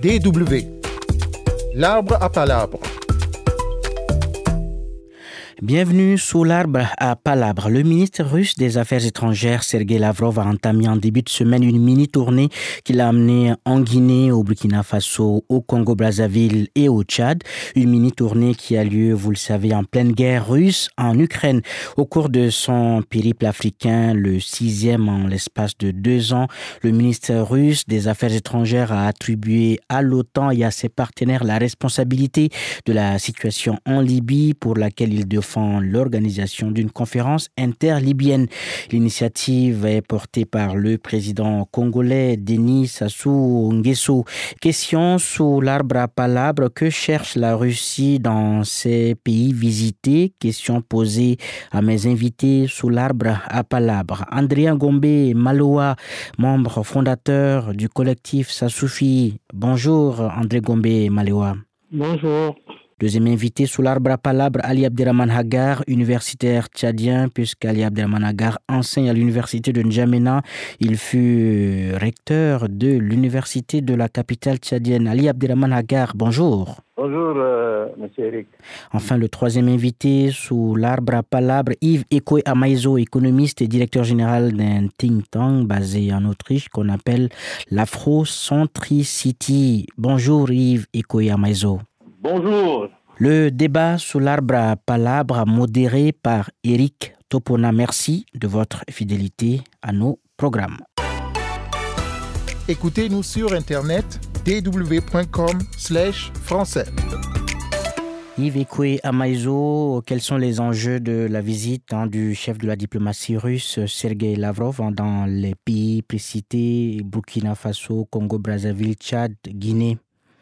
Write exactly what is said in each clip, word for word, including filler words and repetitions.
D W. L'arbre à palabre. Bienvenue sous l'arbre à palabre. Le ministre russe des Affaires étrangères, Sergei Lavrov, a entamé en début de semaine une mini-tournée qui l'a amené en Guinée, au Burkina Faso, au Congo-Brazzaville et au Tchad. Une mini-tournée qui a lieu, vous le savez, en pleine guerre russe en Ukraine. Au cours de son périple africain, le sixième en l'espace de deux ans, le ministre russe des Affaires étrangères a attribué à l'OTAN et à ses partenaires la responsabilité de la situation en Libye, pour laquelle il défend l'organisation d'une conférence interlibyenne. L'initiative est portée par le président congolais Denis Sassou Nguesso. Question sous l'arbre à palabre: que cherche la Russie dans ces pays visités? Question posée à mes invités sous l'arbre à palabre. André Ngombe Malowa, membre fondateur du collectif Ça suffit. Bonjour André Ngombe Malowa. Bonjour. Deuxième invité sous l'arbre à palabre, Ali Abderrahmane Hagar, universitaire tchadien, puisqu'Ali Abderrahmane Hagar enseigne à l'université de N'Djamena. Il fut recteur de l'université de la capitale tchadienne. Ali Abderrahmane Hagar, bonjour. Bonjour, euh, monsieur Eric. Enfin, le troisième invité sous l'arbre à palabre, Yves Ekoé Amaïzo, économiste et directeur général d'un think tank basé en Autriche qu'on appelle l'Afrocentricity. Bonjour Yves Ekoé Amaïzo. Bonjour. Le débat sous l'arbre à palabre, modéré par Eric Topona. Merci de votre fidélité à nos programmes. Écoutez-nous sur Internet d w point com slash français. Yves Ekoé Amaïzo, quels sont les enjeux de la visite hein, du chef de la diplomatie russe, Sergei Lavrov, hein, dans les pays précités, Burkina Faso, Congo-Brazzaville, Tchad, Guinée?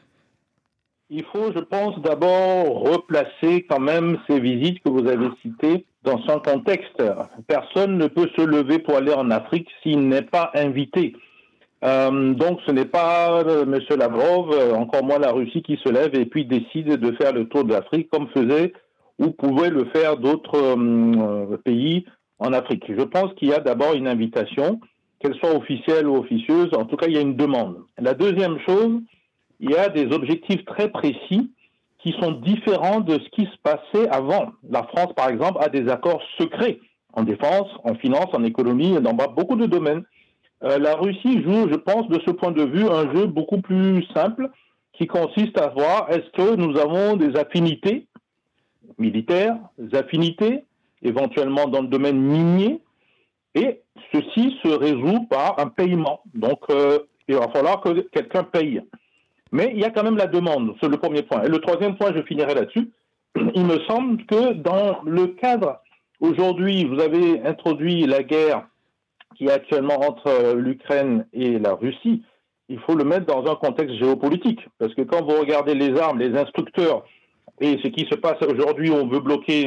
Il faut, je pense, d'abord replacer quand même ces visites que vous avez citées dans son contexte. Personne ne peut se lever pour aller en Afrique s'il n'est pas invité. Euh, donc ce n'est pas euh, M. Lavrov, euh, encore moins la Russie, qui se lève et puis décide de faire le tour de l'Afrique comme faisaient ou pouvaient le faire d'autres euh, pays en Afrique. Je pense qu'il y a d'abord une invitation, qu'elle soit officielle ou officieuse, en tout cas il y a une demande. La deuxième chose, il y a des objectifs très précis qui sont différents de ce qui se passait avant. La France, par exemple, a des accords secrets en défense, en finance, en économie et dans beaucoup de domaines. Euh, la Russie joue, je pense, de ce point de vue, un jeu beaucoup plus simple qui consiste à voir est-ce que nous avons des affinités militaires, des affinités éventuellement dans le domaine minier, et ceci se résout par un paiement. Donc, euh, il va falloir que quelqu'un paye. Mais il y a quand même la demande, c'est le premier point. Et le troisième point, je finirai là-dessus. Il me semble que dans le cadre, aujourd'hui, vous avez introduit la guerre qui est actuellement entre l'Ukraine et la Russie. Il faut le mettre dans un contexte géopolitique. Parce que quand vous regardez les armes, les instructeurs, et ce qui se passe aujourd'hui, on veut bloquer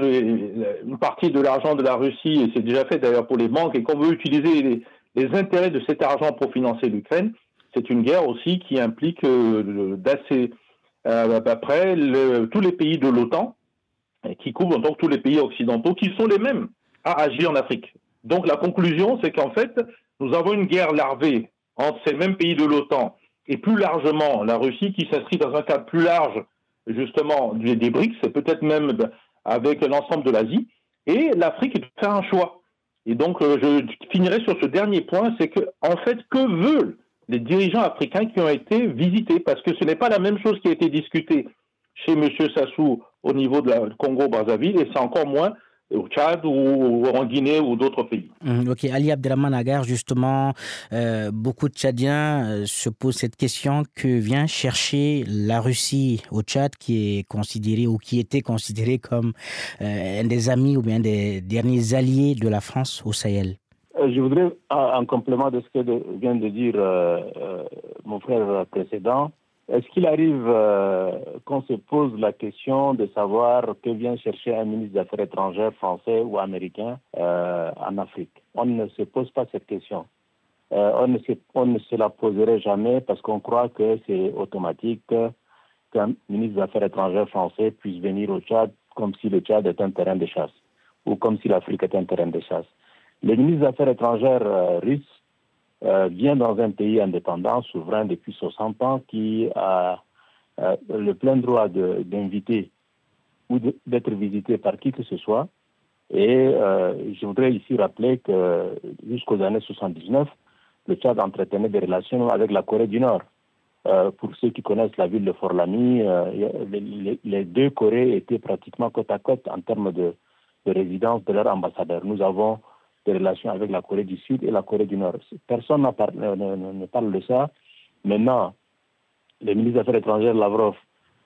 une partie de l'argent de la Russie, et c'est déjà fait d'ailleurs pour les banques, et qu'on veut utiliser les, les intérêts de cet argent pour financer l'Ukraine, c'est une guerre aussi qui implique euh, d'assez euh, après le, tous les pays de l'OTAN, et qui couvrent donc tous les pays occidentaux, qui sont les mêmes à agir en Afrique. Donc la conclusion, c'est qu'en fait, nous avons une guerre larvée entre ces mêmes pays de l'OTAN et plus largement la Russie, qui s'inscrit dans un cadre plus large, justement, des BRICS, peut-être même avec l'ensemble de l'Asie, et l'Afrique doit faire un choix. Et donc, euh, je finirai sur ce dernier point, c'est que, en fait, que veulent les dirigeants africains qui ont été visités, parce que ce n'est pas la même chose qui a été discutée chez M. Sassou au niveau de la Congo-Brazzaville, et c'est encore moins au Tchad ou en Guinée ou d'autres pays. Mmh, ok, Ali Abderrahmane Hagar, justement, euh, beaucoup de Tchadiens euh, se posent cette question: que vient chercher la Russie au Tchad, qui est considéré ou qui était considéré comme euh, un des amis ou bien des derniers alliés de la France au Sahel? Je voudrais, en complément de ce que vient de dire euh, euh, mon frère précédent, est-ce qu'il arrive euh, qu'on se pose la question de savoir que vient chercher un ministre des Affaires étrangères français ou américain euh, en Afrique? On ne se pose pas cette question. Euh, on, ne se, on ne se la poserait jamais parce qu'on croit que c'est automatique qu'un ministre des Affaires étrangères français puisse venir au Tchad comme si le Tchad est un terrain de chasse ou comme si l'Afrique est un terrain de chasse. Le ministre des Affaires étrangères euh, russe euh, vient dans un pays indépendant, souverain depuis soixante ans, qui a euh, le plein droit de, d'inviter ou de, d'être visité par qui que ce soit. Et euh, je voudrais ici rappeler que jusqu'aux années soixante-dix-neuf, le Tchad entretenait des relations avec la Corée du Nord. Euh, pour ceux qui connaissent la ville de Fort-Lamy, euh, les, les, les deux Corées étaient pratiquement côte à côte en termes de, de résidence de leurs ambassadeurs. Nous avons des relations avec la Corée du Sud et la Corée du Nord. Personne ne, ne, ne parle de ça. Maintenant, le ministre des Affaires étrangères, Lavrov,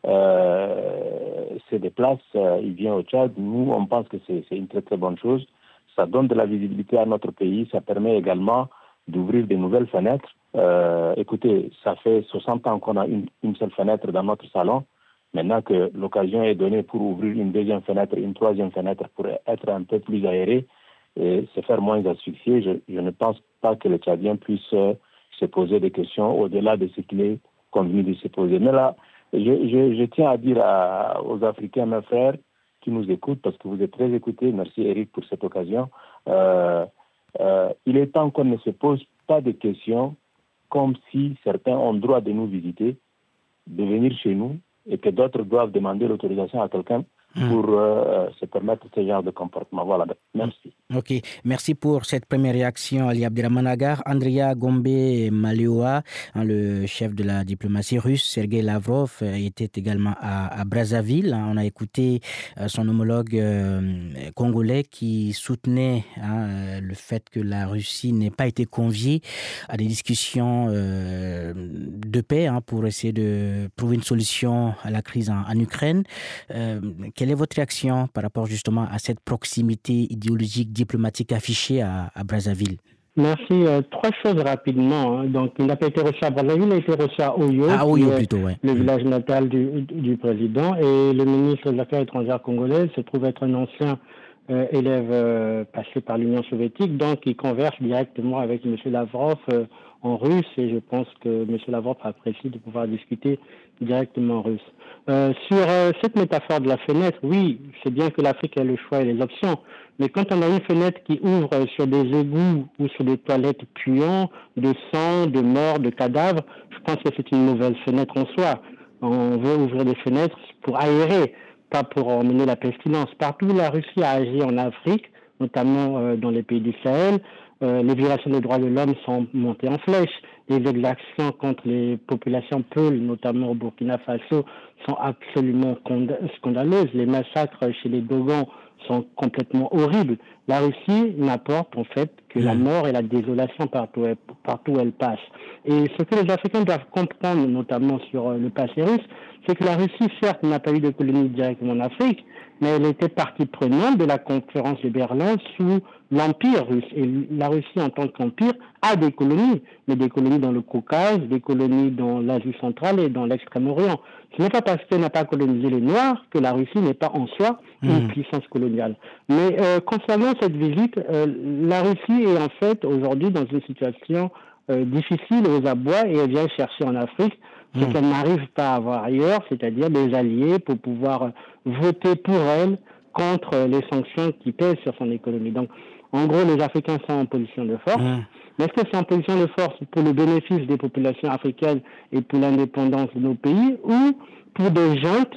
euh, se déplace, euh, il vient au Tchad. Nous, on pense que c'est, c'est une très très bonne chose. Ça donne de la visibilité à notre pays. Ça permet également d'ouvrir de nouvelles fenêtres. Euh, écoutez, ça fait soixante ans qu'on a une, une seule fenêtre dans notre salon. Maintenant que l'occasion est donnée pour ouvrir une deuxième fenêtre, une troisième fenêtre pour être un peu plus aéré et se faire moins asphyxier, je, je ne pense pas que le Tchadien puisse euh, se poser des questions au-delà de ce qu'il est convenu de se poser. Mais là, je, je, je tiens à dire à, aux Africains, mes frères, qui nous écoutent, parce que vous êtes très écoutés, merci Eric pour cette occasion, euh, euh, il est temps qu'on ne se pose pas de questions comme si certains ont le droit de nous visiter, de venir chez nous, et que d'autres doivent demander l'autorisation à quelqu'un pour euh, se permettre ce genre de comportement. Voilà, merci. Ok, merci pour cette première réaction, Ali Abderrahmane Agar. Andria Gombe Malioa, le chef de la diplomatie russe, Sergei Lavrov, était également à, à Brazzaville. On a écouté son homologue euh, congolais qui soutenait hein, le fait que la Russie n'ait pas été conviée à des discussions euh, de paix hein, pour essayer de trouver une solution à la crise en, en Ukraine. Euh, quelle est votre réaction par rapport justement à cette proximité idéologique diplomatique affichée à, à Brazzaville? Merci. Euh, trois choses rapidement. Hein. Donc, il n'a pas été reçu à Brazzaville, il a été reçu à Oyo, ah, Oyo plutôt, ouais. le village natal du, du président. Et le ministre des Affaires étrangères congolais se trouve être un ancien euh, élève euh, passé par l'Union soviétique. Donc, il converse directement avec M. Lavrov euh, en russe. Et je pense que M. Lavrov apprécie de pouvoir discuter directement en russe. Euh, sur euh, cette métaphore de la fenêtre, oui, c'est bien que l'Afrique ait le choix et les options, mais quand on a une fenêtre qui ouvre sur des égouts ou sur des toilettes puants, de sang, de morts, de cadavres, je pense que c'est une nouvelle fenêtre en soi. On veut ouvrir des fenêtres pour aérer, pas pour emmener la pestilence. Partout où la Russie a agi en Afrique, notamment euh, dans les pays du Sahel, euh, les violations des droits de l'homme sont montées en flèche. Les exactions contre les populations peules, notamment au Burkina Faso, sont absolument scandaleuses. Les massacres chez les Dogons sont complètement horribles. La Russie n'apporte en fait que la mort et la désolation partout, partout où elle passe. Et ce que les Africains doivent comprendre, notamment sur le passé russe, c'est que la Russie, certes, n'a pas eu de colonie directement en Afrique, mais elle était partie prenante de la conférence de Berlin sous l'Empire russe. Et la Russie, en tant qu'empire, a des colonies, mais des colonies dans le Caucase, des colonies dans l'Asie centrale et dans l'Extrême-Orient. Ce n'est pas parce qu'elle n'a pas colonisé les Noirs que la Russie n'est pas en soi une mmh. puissance coloniale. Mais euh, concernant cette visite, euh, la Russie est en fait aujourd'hui dans une situation euh, difficile aux abois et elle vient chercher en Afrique ce mmh. qu'elle n'arrive pas à avoir ailleurs, c'est-à-dire des alliés pour pouvoir voter pour elle contre les sanctions qui pèsent sur son économie. Donc, en gros, les Africains sont en position de force. Mmh. Mais est-ce que c'est en position de force pour le bénéfice des populations africaines et pour l'indépendance de nos pays ou pour des juntes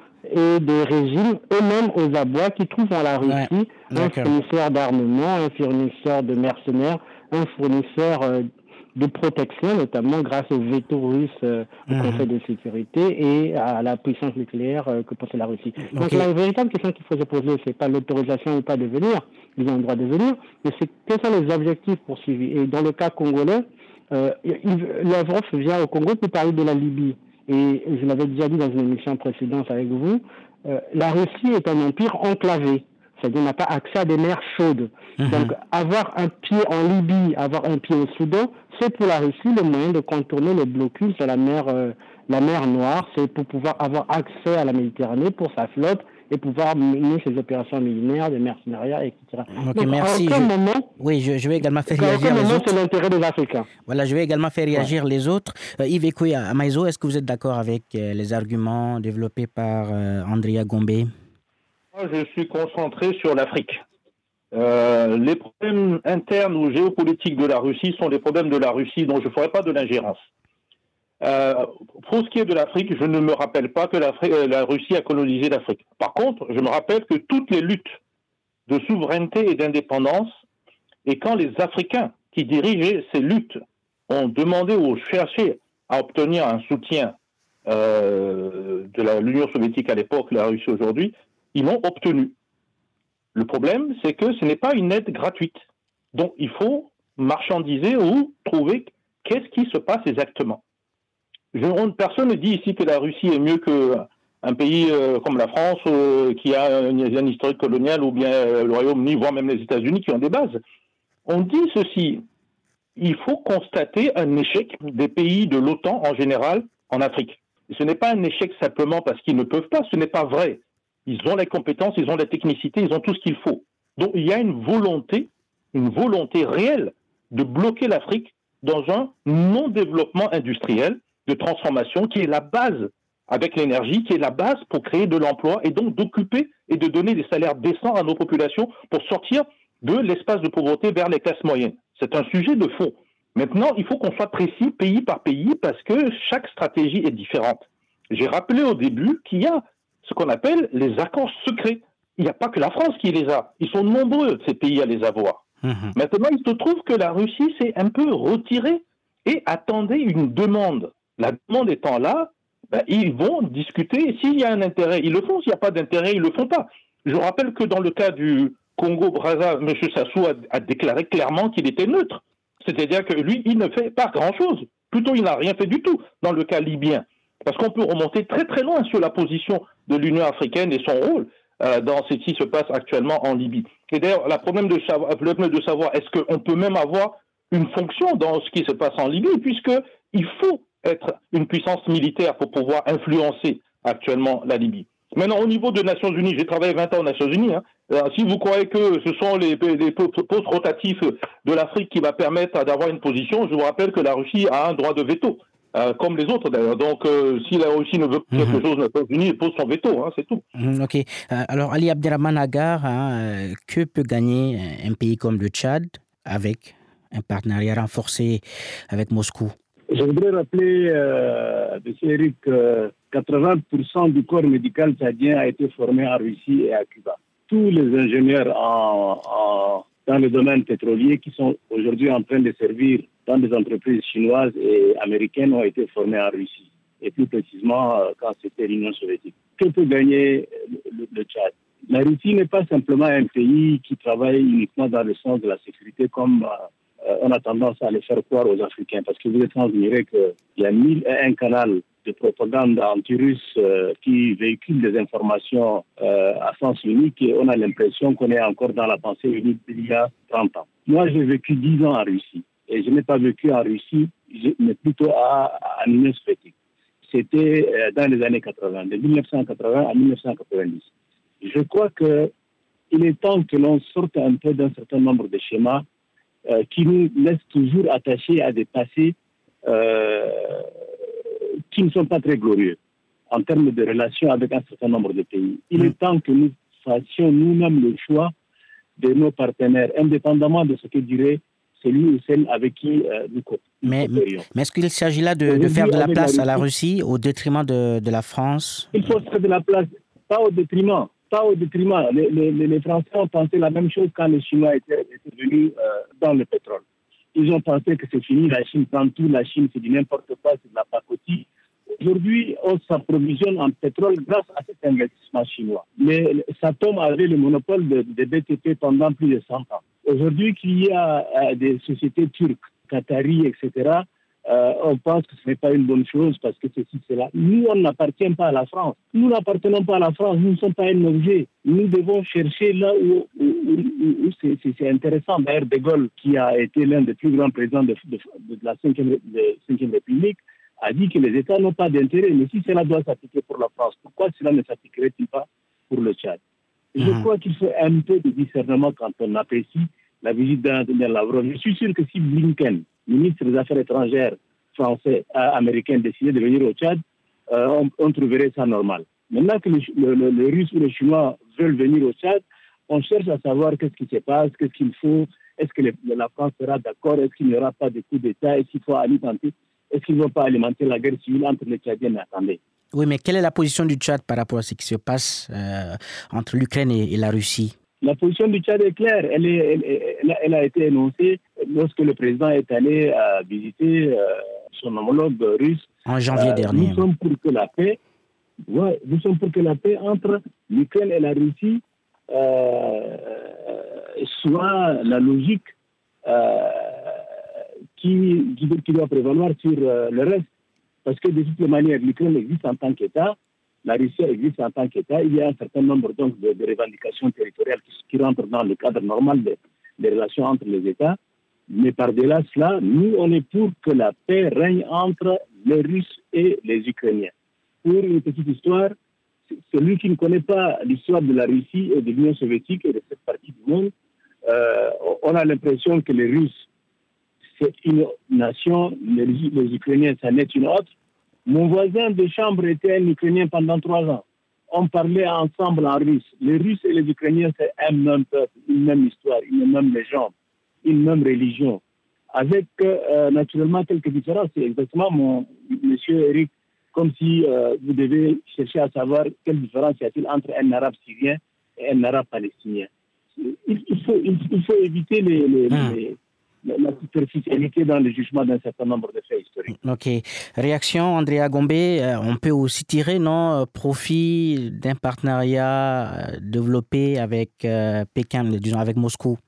et des régimes eux-mêmes aux abois qui trouvent en la Russie ouais, un fournisseur d'armement, un fournisseur de mercenaires, un fournisseur euh, de protection, notamment grâce au veto russe euh, au mmh. Conseil de sécurité et à la puissance nucléaire euh, que possède la Russie. Okay. Donc la véritable question qu'il faut se poser, c'est pas l'autorisation ou pas de venir, ils ont le droit de venir, mais c'est quels sont les objectifs poursuivis. Et dans le cas congolais, euh, Lavrov vient au Congo pour parler de la Libye. Et je l'avais déjà dit dans une émission précédente avec vous, euh, la Russie est un empire enclavé. C'est-à-dire qu'on n'a pas accès à des mers chaudes. Mmh. Donc, avoir un pied en Libye, avoir un pied au Soudan, c'est pour la Russie le moyen de contourner le blocus de la mer, euh, la mer Noire. C'est pour pouvoir avoir accès à la Méditerranée pour sa flotte et pouvoir mener ses opérations militaires, de mercenariat, et cetera. Ok, Donc, merci. À aucun je... moment, oui, je, je vais également faire réagir les autres. C'est l'intérêt des Africains. Voilà, je vais également faire réagir ouais. les autres. Euh, Yves Ekoya Amaizo, est-ce que vous êtes d'accord avec euh, les arguments développés par euh, Andria Gombe? Moi, je suis concentré sur l'Afrique. Euh, les problèmes internes ou géopolitiques de la Russie sont les problèmes de la Russie, dont je ne ferai pas de l'ingérence. Euh, pour ce qui est de l'Afrique, je ne me rappelle pas que la Russie a colonisé l'Afrique. Par contre, je me rappelle que toutes les luttes de souveraineté et d'indépendance, et quand les Africains qui dirigeaient ces luttes ont demandé ou cherché à obtenir un soutien euh, de l'Union soviétique à l'époque, la Russie aujourd'hui, ils l'ont obtenu. Le problème, c'est que ce n'est pas une aide gratuite. Donc, il faut marchandiser ou trouver qu'est-ce qui se passe exactement. Je, personne ne dit ici que la Russie est mieux qu'un pays euh, comme la France, euh, qui a un, un historique colonial, ou bien euh, le Royaume-Uni, voire même les États-Unis, qui ont des bases. On dit ceci, il faut constater un échec des pays de l'OTAN en général en Afrique. Et ce n'est pas un échec simplement parce qu'ils ne peuvent pas, ce n'est pas vrai. Ils ont les compétences, ils ont la technicité, ils ont tout ce qu'il faut. Donc il y a une volonté, une volonté réelle de bloquer l'Afrique dans un non-développement industriel de transformation qui est la base avec l'énergie, qui est la base pour créer de l'emploi et donc d'occuper et de donner des salaires décents à nos populations pour sortir de l'espace de pauvreté vers les classes moyennes. C'est un sujet de fond. Maintenant, il faut qu'on soit précis pays par pays parce que chaque stratégie est différente. J'ai rappelé au début qu'il y a ce qu'on appelle les accords secrets. Il n'y a pas que la France qui les a. Ils sont nombreux, ces pays, à les avoir. Mmh. Maintenant, il se trouve que la Russie s'est un peu retirée et attendait une demande. La demande étant là, ben, ils vont discuter. S'il y a un intérêt, ils le font. S'il n'y a pas d'intérêt, ils ne le font pas. Je rappelle que dans le cas du Congo-Brazza, M. Sassou a, a déclaré clairement qu'il était neutre. C'est-à-dire que lui, il ne fait pas grand-chose. Plutôt, il n'a rien fait du tout dans le cas libyen. Parce qu'on peut remonter très très loin sur la position de l'Union africaine et son rôle euh, dans ce qui se passe actuellement en Libye. Et d'ailleurs, le problème de savoir, le problème de savoir est-ce qu'on peut même avoir une fonction dans ce qui se passe en Libye, puisqu'il faut être une puissance militaire pour pouvoir influencer actuellement la Libye. Maintenant, au niveau des Nations Unies, j'ai travaillé vingt ans aux Nations Unies. Hein. Alors, si vous croyez que ce sont les, les postes rotatifs de l'Afrique qui va permettre d'avoir une position, je vous rappelle que la Russie a un droit de veto. Euh, comme les autres d'ailleurs. Donc, euh, si la Russie ne veut pas quelque chose aux Nations Unies, elle pose son veto, hein, c'est tout. Mmh, ok. Euh, alors, Ali Abderrahmane Agar, hein, que peut gagner un pays comme le Tchad avec un partenariat renforcé avec Moscou? Je voudrais rappeler, euh, M. Eric, que quatre-vingts pour cent du corps médical tchadien a été formé en Russie et à Cuba. Tous les ingénieurs en, en, dans le domaine pétrolier qui sont aujourd'hui en train de servir dans des entreprises chinoises et américaines ont été formés en Russie, et plus précisément quand c'était l'Union soviétique. Que peut gagner le, le Tchad? La Russie n'est pas simplement un pays qui travaille uniquement dans le sens de la sécurité comme euh, on a tendance à le faire croire aux Africains, parce que vous êtes sans ignorer qu'il y a mille et un canaux de propagande anti-russe euh, qui véhiculent des informations euh, à sens unique, et on a l'impression qu'on est encore dans la pensée unique d'il y a trente ans. Moi, j'ai vécu dix ans en Russie. Et je n'ai pas vécu en Russie, mais plutôt à, à l'Union soviétique. C'était euh, dans les années quatre-vingt, de mille neuf cent quatre-vingts à mille neuf cent quatre-vingt-dix. Je crois qu'il est temps que l'on sorte un peu d'un certain nombre de schémas euh, qui nous laissent toujours attachés à des passés euh, qui ne sont pas très glorieux en termes de relations avec un certain nombre de pays. Il est temps que nous fassions nous-mêmes le choix de nos partenaires, indépendamment de ce que dirait celui ou celle avec qui euh, nous mais, mais est-ce qu'il s'agit là de, de faire de la place la à la Russie au détriment de, de la France? Il faut faire de la place, pas au détriment. Pas au détriment. Les, les, les Français ont pensé la même chose quand les Chinois étaient, étaient venus euh, dans le pétrole. Ils ont pensé que c'est fini, la Chine prend tout, la Chine c'est du n'importe quoi, c'est de la pacotille. Aujourd'hui, on s'approvisionne en pétrole grâce à cet investissement chinois. Mais Satom avait le monopole de, de B T P pendant plus de cent ans. Aujourd'hui, qu'il y a euh, des sociétés turques, qataries, et cetera, euh, on pense que ce n'est pas une bonne chose parce que ceci, cela. Nous, on n'appartient pas à la France. Nous n'appartenons pas à la France. Nous ne sommes pas un objet. Nous devons chercher là où, où, où, où c'est, c'est, c'est intéressant. D'ailleurs, De Gaulle, qui a été l'un des plus grands présidents de, de, de la cinquième République, a dit que les États n'ont pas d'intérêt. Mais si cela doit s'appliquer pour la France, pourquoi cela ne s'appliquerait-il pas pour le Tchad? Je mmh. crois qu'il faut un peu de discernement quand on apprécie la visite d'un Lavrov. Je suis sûr que si Blinken, ministre des Affaires étrangères français, euh, américain, décidait de venir au Tchad, euh, on, on trouverait ça normal. Maintenant que le, le, le, le Russe ou les Chinois veulent venir au Tchad, On cherche à savoir qu'est-ce qui se passe, qu'est-ce qu'il faut, est-ce que les, la France sera d'accord, est-ce qu'il n'y aura pas de coup d'État, est-ce qu'il faut alimenter, est-ce qu'ils ne vont pas alimenter la guerre civile entre les Tchadiens et attendez. Oui, mais quelle est la position du Tchad par rapport à ce qui se passe euh, entre l'Ukraine et, et la Russie? La position du Tchad est claire. Elle, est, elle, elle, elle a été énoncée lorsque le président est allé euh, visiter euh, son homologue russe. En janvier euh, dernier. Nous sommes pour que la paix, ouais, nous sommes pour que la paix entre l'Ukraine et la Russie euh, soit la logique euh, qui, qui, qui doit prévaloir sur euh, le reste. Parce que de toute manière, l'Ukraine existe en tant qu'État, la Russie existe en tant qu'État. Il y a un certain nombre donc, de, de revendications territoriales qui, qui rentrent dans le cadre normal des de relations entre les États. Mais par-delà cela, nous, on est pour que la paix règne entre les Russes et les Ukrainiens. Pour une petite histoire, celui qui ne connaît pas l'histoire de la Russie et de l'Union soviétique et de cette partie du monde, euh, on a l'impression que les Russes, c'est une nation, les, les Ukrainiens, ça n'est une autre. Mon voisin de chambre était un Ukrainien pendant trois ans. On parlait ensemble en russe. Les Russes et les Ukrainiens, c'est un même peuple, une même histoire, une même légende, une même religion. Avec euh, naturellement quelques différences. C'est exactement mon monsieur Eric, comme si euh, vous devez chercher à savoir quelle différence y a-t-il entre un arabe syrien et un arabe palestinien. Il, il, faut, il, il faut éviter les, les, mmh. les la superficialité dans le jugement d'un certain nombre de faits historiques. Ok. Réaction, Andrea Gombe, on peut aussi tirer non, profit d'un partenariat développé avec euh, Pékin, disons avec Moscou.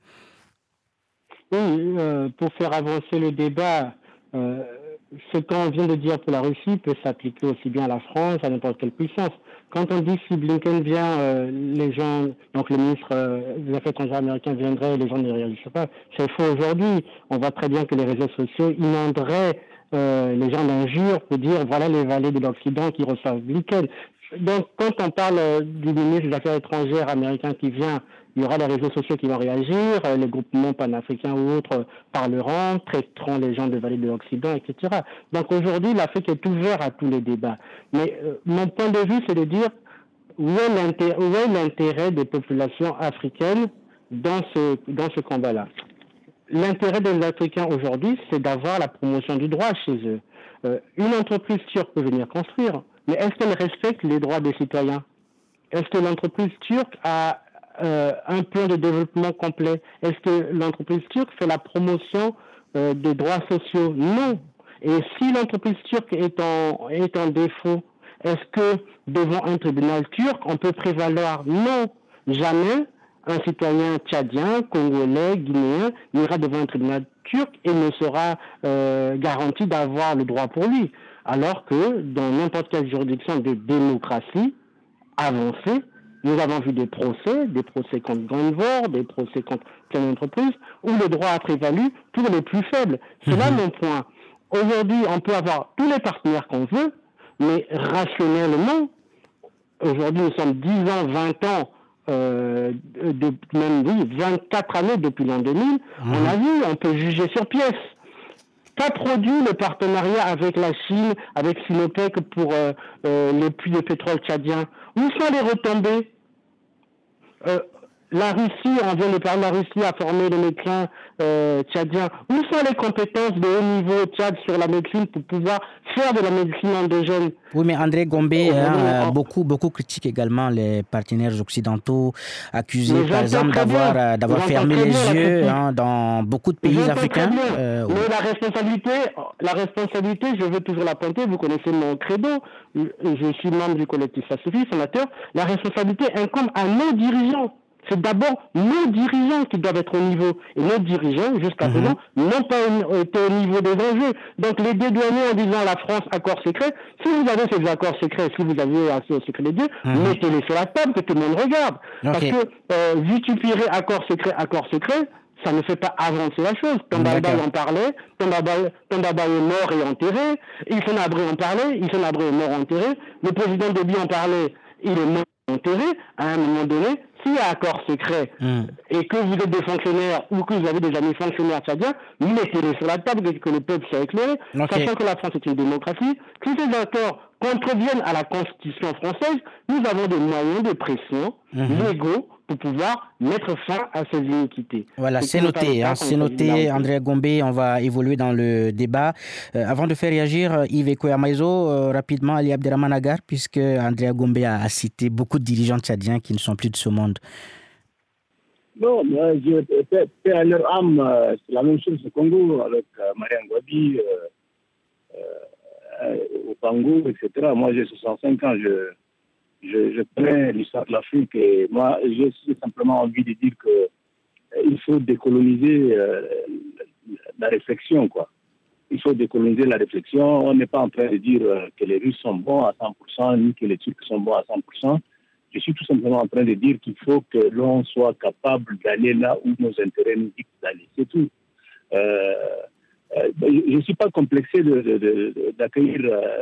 Oui, euh, pour faire avancer le débat, euh, ce qu'on vient de dire pour la Russie peut s'appliquer aussi bien à la France, à n'importe quelle puissance. Quand on dit si Blinken vient, euh, les gens, donc le ministre euh, des Affaires étrangères américain viendrait, les gens ne réagissent pas. C'est faux aujourd'hui. On voit très bien que les réseaux sociaux inonderaient euh, les gens d'injures pour dire voilà les valets de l'Occident qui reçoivent Blinken. Donc quand on parle euh, du ministre des Affaires étrangères américain qui vient, il y aura les réseaux sociaux qui vont réagir, euh, les groupements panafricains ou autres euh, parleront, traiteront les gens de vallée de l'Occident, et cetera. Donc aujourd'hui, l'Afrique est ouverte à tous les débats. Mais euh, mon point de vue, c'est de dire où est l'intérêt, où est l'intérêt des populations africaines dans ce, dans ce combat-là. L'intérêt des Africains aujourd'hui, c'est d'avoir la promotion du droit chez eux. Euh, une entreprise turque peut venir construire, mais est-ce qu'elle respecte les droits des citoyens? Est-ce que l'entreprise turque a euh, un plan de développement complet? Est-ce que l'entreprise turque fait la promotion euh, des droits sociaux? Non. Et si l'entreprise turque est en, est en défaut, est-ce que devant un tribunal turc, on peut prévaloir? Non, jamais. Un citoyen tchadien, congolais, guinéen ira devant un tribunal turc et ne sera euh, garanti d'avoir le droit pour lui. Alors que dans n'importe quelle juridiction de démocratie avancée, nous avons vu des procès, des procès contre Grandvor, des procès contre plein d'entreprises, où le droit a prévalu pour les plus faibles. C'est mmh. là mon point. Aujourd'hui, on peut avoir tous les partenaires qu'on veut, mais rationnellement, aujourd'hui nous sommes dix ans, vingt ans, Euh, de, même oui, vingt-quatre années depuis l'an deux mille, mmh. on a vu, on peut juger sur pièce. Qu'a produit le partenariat avec la Chine, avec Sinopec pour euh, euh, les puits de pétrole tchadiens? Où sont les retombées? euh, La Russie, on vient de parler, la Russie a formé les médecins euh, tchadiens. Où sont les compétences de haut niveau Tchad sur la médecine pour pouvoir faire de la médecine endogène? Oui, mais André Gombe, hein, beaucoup, beaucoup critiquent également les partenaires occidentaux, accusés par exemple d'avoir, d'avoir fermé les yeux hein, dans beaucoup de pays africains. Euh, mais la responsabilité, la responsabilité, je veux toujours la pointer, vous connaissez mon credo, je suis membre du collectif Sassoufi, sénateur, la responsabilité incombe à nos dirigeants. C'est d'abord nos dirigeants qui doivent être au niveau. Et nos dirigeants, jusqu'à présent, mmh. n'ont pas été au niveau des enjeux. Donc les dédouaner en disant la France, accord secret, si vous avez ces accords secrets, si vous avez accès au secret des dieux, mmh. mettez-les sur la table, que tout le monde regarde. Okay. Parce que euh, vitupérer accord secret, accord secret, ça ne fait pas avancer la chose. Tondaba en parlait, Tondaba est mort et enterré, Hissène Habré en parlait, Hissène Habré est mort et enterré, le président Déby en parlait, il est mort et enterré, à un moment donné. S'il y a accord secret mm. et que vous êtes des fonctionnaires ou que vous avez des amis fonctionnaires tchadiens, mettez-les sur la table, que le peuple soit éclairé, okay. sachant que la France est une démocratie. Si ces accords contreviennent à la Constitution française, nous avons des moyens de pression mm-hmm. légaux pour pouvoir mettre fin à ces iniquités. Voilà, c'est noté, hein, c'est noté, André Gombe, on va évoluer dans le débat. Euh, avant de faire réagir Yves Ekoya-Maizo, euh, rapidement, Ali Abderrahmane Agar, puisque André Gombe a, a cité beaucoup de dirigeants tchadiens qui ne sont plus de ce monde. Non, mais je, c'est à leur âme, c'est la même chose au Congo, avec euh, Marianne Gwabi, euh, euh, au Congo, et cetera. Moi, j'ai soixante-cinq ans, je... Je, je connais l'histoire de l'Afrique et moi, j'ai simplement envie de dire que euh, il faut décoloniser euh, la réflexion, quoi. Il faut décoloniser la réflexion. On n'est pas en train de dire euh, que les Russes sont bons à cent pour cent, ni que les Turcs sont bons à cent pour cent. Je suis tout simplement en train de dire qu'il faut que l'on soit capable d'aller là où nos intérêts nous dictent d'aller. C'est tout. Euh, euh, je ne suis pas complexé de, de, de, d'accueillir... Euh,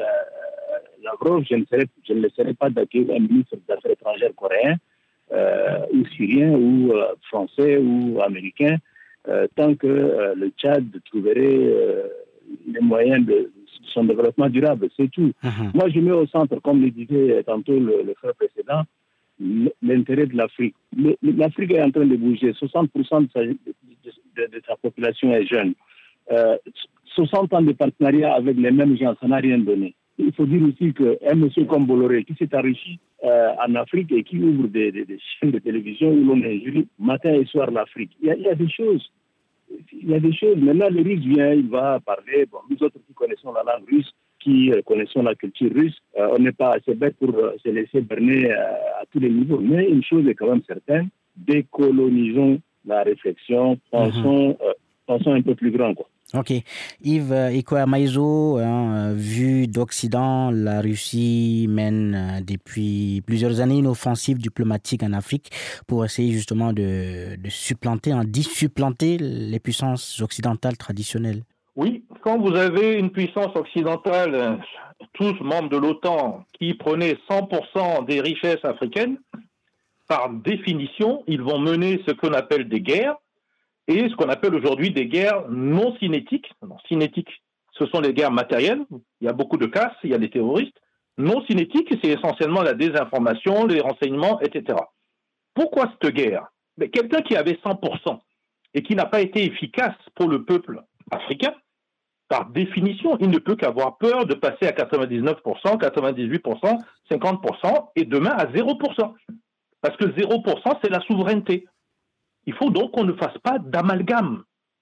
Lavrov, je ne, serais, je ne laisserai pas d'accueillir un ministre des Affaires étrangères coréen euh, ou syrien ou euh, français ou américain euh, tant que euh, le Tchad trouverait euh, les moyens de son développement durable, c'est tout. Uh-huh. Moi, je mets au centre, comme le disait tantôt le, le frère précédent, l'intérêt de l'Afrique. L'Afrique est en train de bouger. soixante pour cent de sa, de, de, de sa population est jeune. Euh, soixante ans de partenariat avec les mêmes gens, ça n'a rien donné. Il faut dire aussi qu'un monsieur comme Bolloré, qui s'est enrichi euh, en Afrique et qui ouvre des, des, des chaînes de télévision où l'on injurie matin et soir l'Afrique, il y, a, il y a des choses. Il y a des choses. Maintenant, le russe vient, il va parler. Bon, nous autres qui connaissons la langue russe, qui euh, connaissons la culture russe, euh, on n'est pas assez bête pour euh, se laisser berner euh, à tous les niveaux. Mais une chose est quand même certaine, décolonisons la réflexion, pensons, mm-hmm. euh, pensons un peu plus grand, quoi. Ok. Yves Ekoya-Maizo, hein, vu d'Occident, la Russie mène euh, depuis plusieurs années une offensive diplomatique en Afrique pour essayer justement de, de supplanter, hein, dissupplanter les puissances occidentales traditionnelles. Oui, quand vous avez une puissance occidentale, tous membres de l'OTAN, qui prenaient cent pour cent des richesses africaines, par définition, ils vont mener ce qu'on appelle des guerres, et ce qu'on appelle aujourd'hui des guerres non cinétiques. Non, cinétiques, ce sont les guerres matérielles. Il y a beaucoup de casses, il y a des terroristes. Non cinétiques, c'est essentiellement la désinformation, les renseignements, et cetera. Pourquoi cette guerre? Mais quelqu'un qui avait cent pour cent et qui n'a pas été efficace pour le peuple africain, par définition, il ne peut qu'avoir peur de passer à quatre-vingt-dix-neuf pour cent, quatre-vingt-dix-huit pour cent, cinquante pour cent et demain à zéro pour cent. Parce que zéro pour cent, c'est la souveraineté. Il faut donc qu'on ne fasse pas d'amalgame.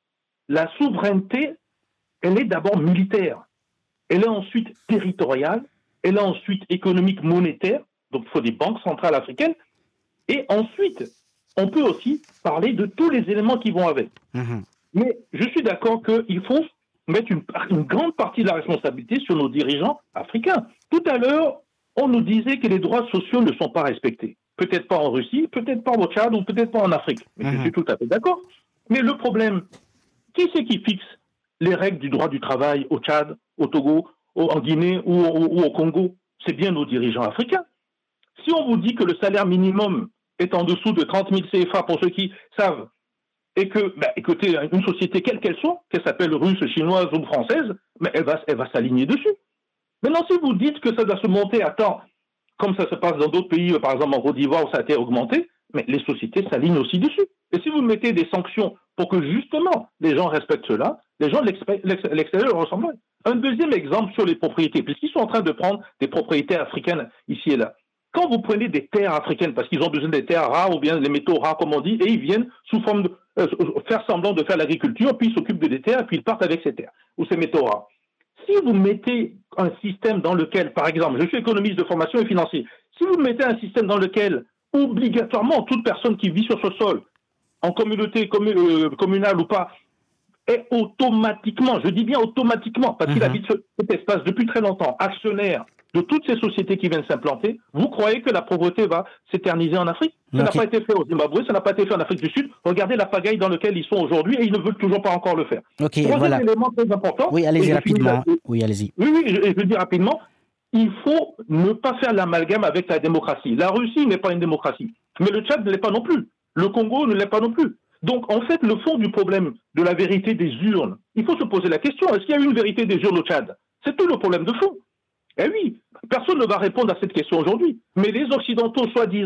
La souveraineté, elle est d'abord militaire. Elle est ensuite territoriale. Elle est ensuite économique, monétaire. Donc, il faut des banques centrales africaines. Et ensuite, on peut aussi parler de tous les éléments qui vont avec. Mmh. Mais je suis d'accord qu'il faut mettre une, une grande partie de la responsabilité sur nos dirigeants africains. Tout à l'heure, on nous disait que les droits sociaux ne sont pas respectés. Peut-être pas en Russie, peut-être pas au Tchad ou peut-être pas en Afrique. Mais mmh. je suis tout à fait d'accord. Mais le problème, qui c'est qui fixe les règles du droit du travail au Tchad, au Togo, au, en Guinée ou, ou, ou au Congo? C'est bien nos dirigeants africains. Si on vous dit que le salaire minimum est en dessous de trente mille C F A pour ceux qui savent, et que, bah, écoutez, une société quelle qu'elle soit, qu'elle s'appelle russe, chinoise ou française, mais elle va, elle va s'aligner dessus. Maintenant, si vous dites que ça doit se monter à temps, comme ça se passe dans d'autres pays, par exemple en Côte d'Ivoire où ça a été augmenté, mais les sociétés s'alignent aussi dessus. Et si vous mettez des sanctions pour que justement les gens respectent cela, les gens de l'extérieur le ressemblent. Un deuxième exemple sur les propriétés, puisqu'ils sont en train de prendre des propriétés africaines ici et là. Quand vous prenez des terres africaines, parce qu'ils ont besoin des terres rares ou bien des métaux rares comme on dit, et ils viennent sous forme de euh, faire semblant de faire l'agriculture, puis ils s'occupent de des terres, et puis ils partent avec ces terres ou ces métaux rares. Si vous mettez un système dans lequel, par exemple, je suis économiste de formation et financier, si vous mettez un système dans lequel, obligatoirement, toute personne qui vit sur ce sol, en communauté commun, euh, communale ou pas, est automatiquement, je dis bien automatiquement, parce mmh. qu'il habite ce, cet espace depuis très longtemps, actionnaire de toutes ces sociétés qui viennent s'implanter, vous croyez que la pauvreté va s'éterniser en Afrique? Ça okay. n'a pas été fait au Zimbabwe, ça n'a pas été fait en Afrique du Sud. Regardez la pagaille dans laquelle ils sont aujourd'hui et ils ne veulent toujours pas encore le faire. Ok, Troisième voilà. élément très important. Oui, allez-y rapidement. Oui, allez-y. Oui, oui, je, je dis rapidement. Il faut ne pas faire l'amalgame avec la démocratie. La Russie n'est pas une démocratie, mais le Tchad ne l'est pas non plus. Le Congo ne l'est pas non plus. Donc, en fait, le fond du problème de la vérité des urnes, il faut se poser la question, est-ce qu'il y a eu une vérité des urnes au Tchad? C'est tout le problème de fond. Eh oui, personne ne va répondre à cette question aujourd'hui. Mais les Occidentaux, soi-disant,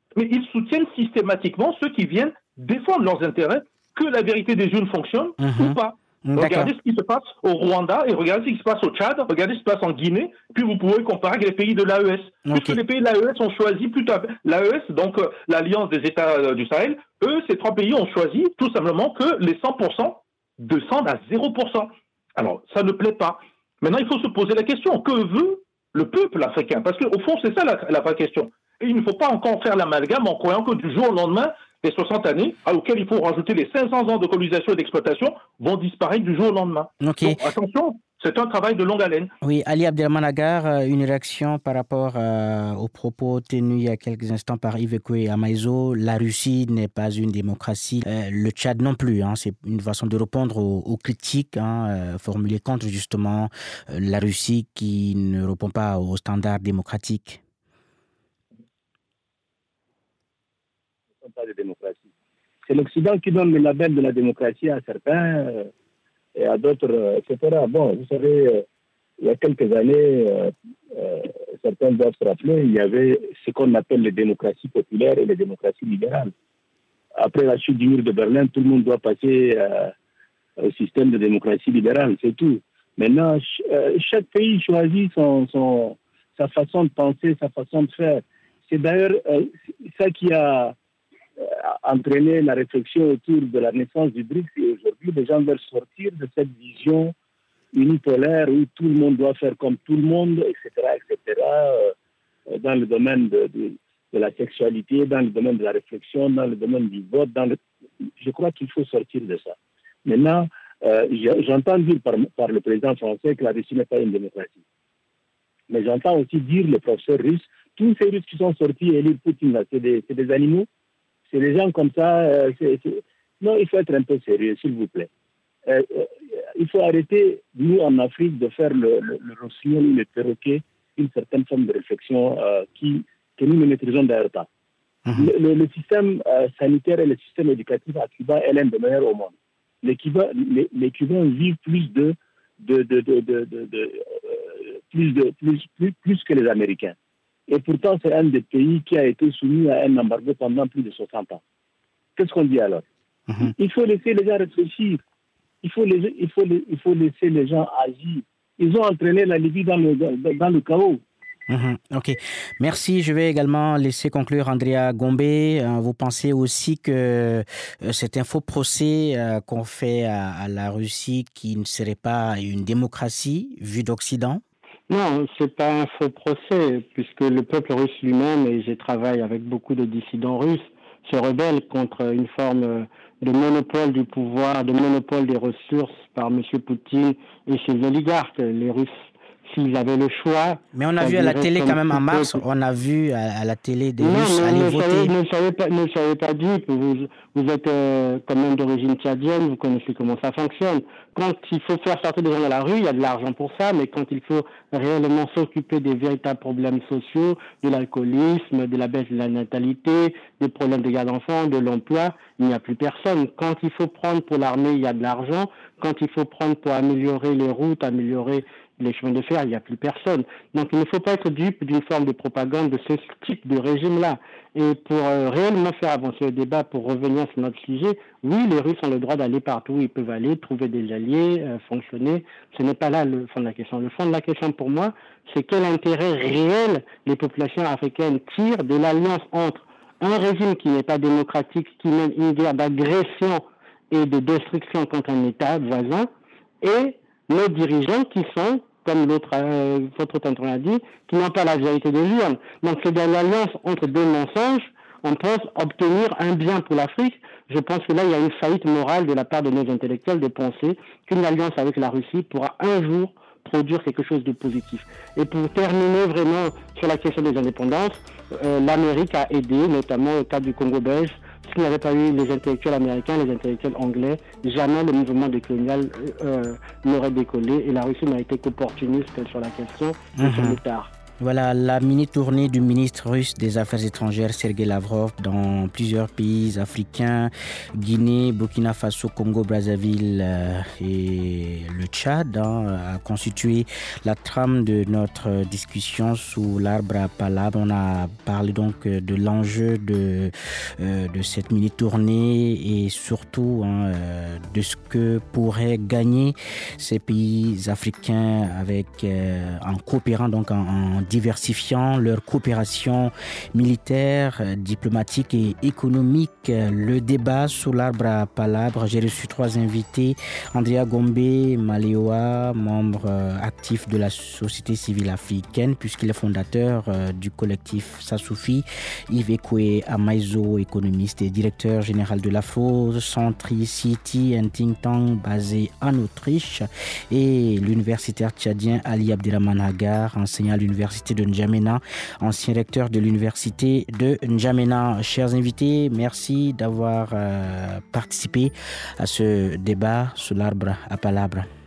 mais ils soutiennent systématiquement ceux qui viennent défendre leurs intérêts, que la vérité des urnes fonctionne mm-hmm. ou pas. D'accord. Regardez ce qui se passe au Rwanda et regardez ce qui se passe au Tchad, regardez ce qui se passe en Guinée, puis vous pouvez comparer avec les pays de l'A E S. Okay. Puisque les pays de l'A E S ont choisi plutôt l'A E S, donc euh, l'Alliance des États euh, du Sahel, eux, ces trois pays ont choisi tout simplement que les cent pour cent descendent à zéro pour cent. Alors, ça ne plaît pas. Maintenant, il faut se poser la question, que veut le peuple africain? Parce qu'au fond, c'est ça la, la vraie question. Et il ne faut pas encore faire l'amalgame en croyant que du jour au lendemain, les soixante années, auxquelles il faut rajouter les cinq cents ans de colonisation et d'exploitation, vont disparaître du jour au lendemain. Okay. Donc, attention, c'est un travail de longue haleine. Oui, Ali Abdelrahmane Agar, une réaction par rapport euh, aux propos tenus il y a quelques instants par Yves Ekwe Amaezo. La Russie n'est pas une démocratie, euh, le Tchad non plus. Hein, c'est une façon de répondre aux, aux critiques hein, euh, formulées contre justement euh, la Russie qui ne répond pas aux standards démocratiques. Pas de démocratie. C'est l'Occident qui donne le label de la démocratie à certains euh, et à d'autres, euh, et cetera. Bon, vous savez, euh, il y a quelques années, euh, euh, certains doivent se rappeler, il y avait ce qu'on appelle les démocraties populaires et les démocraties libérales. Après la chute du mur de Berlin, tout le monde doit passer euh, au système de démocratie libérale, c'est tout. Maintenant, ch- euh, chaque pays choisit son, son, sa façon de penser, sa façon de faire. C'est d'ailleurs euh, ça qui a entraîner la réflexion autour de la naissance du B R I C S. Et aujourd'hui, les gens veulent sortir de cette vision unipolaire où tout le monde doit faire comme tout le monde, et cetera, et cetera, euh, dans le domaine de, de, de la sexualité, dans le domaine de la réflexion, dans le domaine du vote. Dans le... Je crois qu'il faut sortir de ça. Maintenant, euh, j'entends dire par, par le président français que la Russie n'est pas une démocratie. Mais j'entends aussi dire le professeur russe, tous ces Russes qui sont sortis et élire Poutine, là, c'est des, c'est des animaux. C'est des gens comme ça. Euh, c'est, c'est... Non, il faut être un peu sérieux, s'il vous plaît. Euh, euh, il faut arrêter, nous, en Afrique, de faire le, le, le rossignol ou le perroquet, une certaine forme de réflexion euh, qui, que nous ne maîtrisons d'ailleurs pas. Mmh. Le, le, le système euh, sanitaire et le système éducatif à Cuba est l'un des meilleurs au monde. Les Cubains, les, les Cubains vivent plus de, de, de, de, de, de, de euh, plus, de plus, plus, plus que les Américains. Et pourtant, c'est un des pays qui a été soumis à un embargo pendant plus de soixante ans. Qu'est-ce qu'on dit alors? Mmh. Il faut laisser les gens réfléchir. Il faut, les, il, faut les, il faut laisser les gens agir. Ils ont entraîné la Libye dans le, dans, dans le chaos. Mmh, ok. Merci. Je vais également laisser conclure Andrea Gombe. Euh, vous pensez aussi que euh, c'est un faux procès euh, qu'on fait à, à la Russie qui ne serait pas une démocratie vue d'Occident? Non, c'est pas un faux procès, puisque le peuple russe lui-même, et je travaille avec beaucoup de dissidents russes, se rebelle contre une forme de monopole du pouvoir, de monopole des ressources par M. Poutine et ses oligarques. Les Russes, s'ils avaient le choix... Mais on a vu à la télé quand même en mars, on a vu à, à la télé des non, Russes aller ne voter. Savez, ne savez pas, ne savez pas dupe, vous, vous êtes euh, quand même d'origine tchadienne, vous connaissez comment ça fonctionne. Quand il faut faire sortir des gens dans la rue, il y a de l'argent pour ça, mais quand il faut réellement s'occuper des véritables problèmes sociaux, de l'alcoolisme, de la baisse de la natalité, des problèmes de garde d'enfants, de l'emploi, il n'y a plus personne. Quand il faut prendre pour l'armée, il y a de l'argent. Quand il faut prendre pour améliorer les routes, améliorer les chemins de fer, il n'y a plus personne. Donc il ne faut pas être dupe d'une forme de propagande de ce type de régime-là. Et pour euh, réellement faire avancer le débat, pour revenir sur notre sujet, oui, les Russes ont le droit d'aller partout où ils peuvent aller, trouver des alliés, euh, fonctionner. Ce n'est pas là le fond de la question. Le fond de la question pour moi, c'est quel intérêt réel les populations africaines tirent de l'alliance entre un régime qui n'est pas démocratique, qui mène une guerre d'agression et de destruction contre un État voisin, et nos dirigeants qui sont, comme l'autre, euh, votre autre a dit, qui n'ont pas la vérité de l'urne. Donc c'est dans l'alliance entre deux mensonges, on pense obtenir un bien pour l'Afrique. Je pense que là, il y a une faillite morale de la part de nos intellectuels de penser qu'une alliance avec la Russie pourra un jour produire quelque chose de positif. Et pour terminer vraiment sur la question des indépendances, euh, l'Amérique a aidé, notamment au cas du Congo belge. S'il n'y avait pas eu les intellectuels américains, les intellectuels anglais, jamais le mouvement décolonial euh, n'aurait décollé et la Russie n'a été qu'opportuniste sur la question et sur le tard. Voilà la mini-tournée du ministre russe des Affaires étrangères Sergei Lavrov dans plusieurs pays africains, Guinée, Burkina Faso, Congo, Brazzaville euh, et le Tchad, hein, a constitué la trame de notre discussion sous l'arbre à palabres. On a parlé donc de l'enjeu de, euh, de cette mini-tournée et surtout hein, de ce que pourraient gagner ces pays africains avec, euh, en coopérant donc en, en diversifiant leur coopération militaire, diplomatique et économique. Le débat sous l'arbre à palabres, j'ai reçu trois invités. Andrea Gombe Malewa, membre actif de la société civile africaine, puisqu'il est fondateur du collectif Sasufi. Yves Ekwe Amaizo, économiste et directeur général de l'Afro-Centricity, un think tank basé en Autriche. Et l'universitaire tchadien Ali Abdelrahman Hagar, enseignant à l'université de N'Djamena, ancien recteur de l'université de N'Djamena. Chers invités, merci d'avoir euh, participé à ce débat sous l'arbre à palabres.